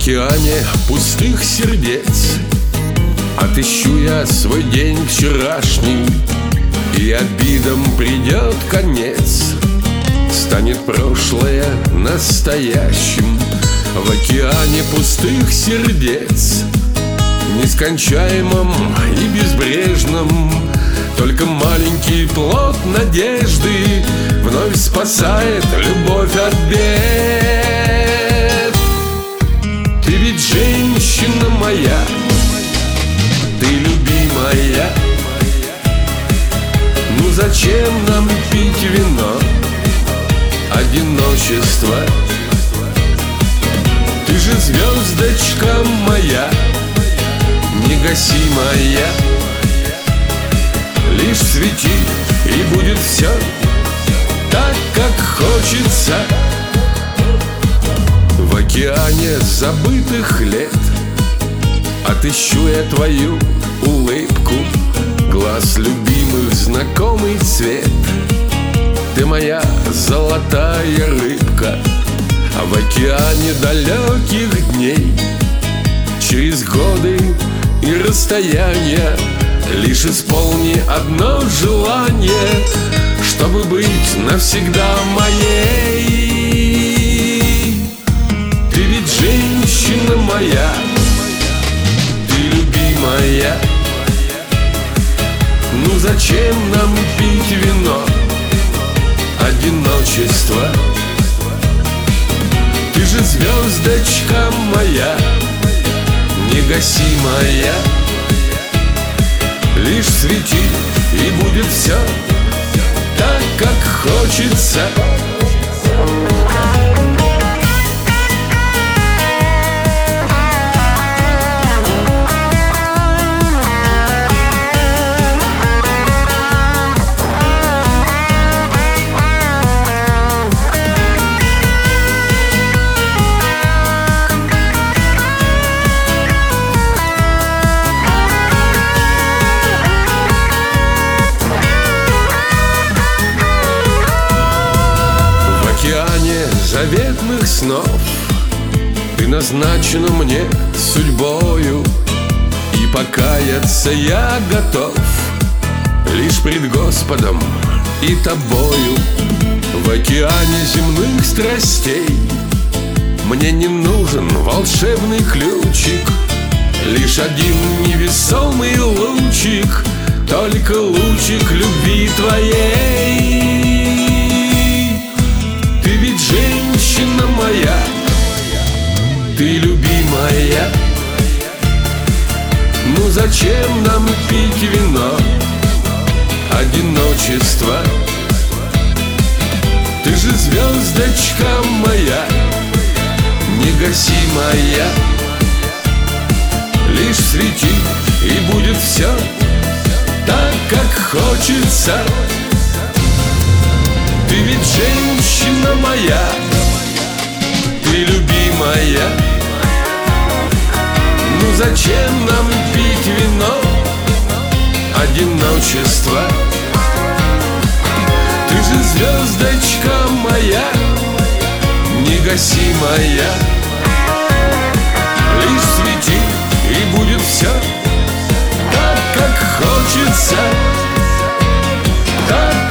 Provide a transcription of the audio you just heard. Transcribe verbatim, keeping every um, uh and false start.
океане пустых сердец отыщу я свой день вчерашний, и обидам придет конец. Станет прошлое настоящим в океане пустых сердец, нескончаемом и безбрежном. Только маленький плод надежды вновь спасает любовь от бед. Ты ведь женщина моя, ты любимая. Ну зачем нам пить вино, одиночество? Ты же звездочка моя, негасимая. Лишь свети, и будет все так, как хочется. В океане забытых лет отыщу я твою улыбку, глаз любимых знакомый цвет. Ты моя золотая рыбка, а в океане далеких дней, через годы и расстояния, лишь исполни одно желание, чтобы быть навсегда моей. Ты ведь женщина моя, ты любимая. Ну зачем нам пить вино, одиночество? Ты же звездочка моя, негасимая. Лишь свети, и будет все так, как хочется. В океане заветных снов ты назначена мне судьбою, и покаяться я готов лишь пред Господом и тобою. В океане земных страстей мне не нужен волшебный ключик, лишь один невесомый лучик, только лучик любви твоей. Ты ведь женщина моя, ты любимая. Ну зачем нам пить вино, одиночество? Ты же звездочка моя, негасимая. Лишь свети, и будет все так, как хочется. Ты ведь женщина моя, ты любимая. Ну зачем нам пить вино, одиночество? Ты же звездочка моя, негасимая. Лишь свети, и будет все так, как хочется. Так,